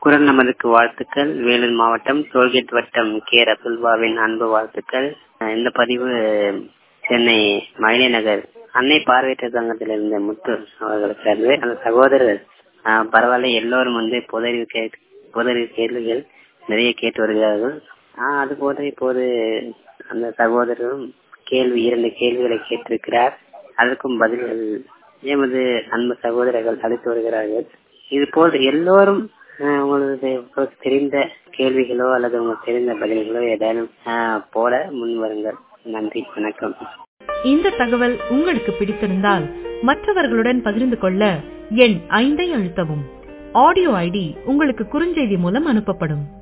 குரல் நமதுக்கு வாழ்த்துக்கள். வேலூர் மாவட்டம் டோல்கேட் வட்டம் கே ரசுல்பாவின் அன்பு வாழ்த்துக்கள். இந்த பதிவு சென்னை மயிலை நகர் அன்னை பார்வையற்ற சங்கத்தில் இருந்த முத்து அவர்களுக்கு அது அந்த சகோதரர் பரவாயில்ல, எல்லோரும் பொதறிவு கேள்விகள் நிறைய கேட்டு வருகிறார்கள். அது போல இப்போது அந்த சகோதரரும் 2 கேள்விகளை கேட்டிருக்கிறார். அதற்கும் பதில்கள் எமது அன்பு சகோதரர்கள் அளித்து வருகிறார்கள். இது போல் எல்லோரும் உங்களுக்கு தெரிந்த கேள்விகளோ அல்லது உங்களுக்கு தெரிந்த பதில்களோ ஏதாவது போல முன் வருங்கள். நன்றி, வணக்கம். இந்த தகவல் உங்களுக்கு பிடித்திருந்தால் மற்றவர்களுடன் பகிர்ந்து கொள்ள எண் 5 அழுத்தவும். ஆடியோ ஐடி உங்களுக்கு குறுஞ்செய்தி மூலம் அனுப்பப்படும்.